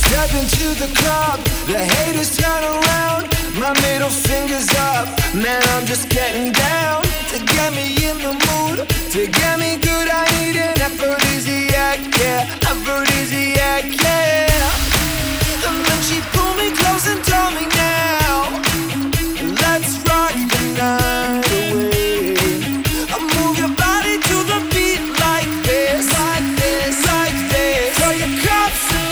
Step into the club, the haters turn around. My middle finger's up, man, I'm just getting down. To get me in the mood, to get me good, I need an aphrodisiac, yeah, aphrodisiac, yeah. And then she pulled me close and told me now, let's rock the night away. I move your body to the beat like this, like this, like this. Throw your cups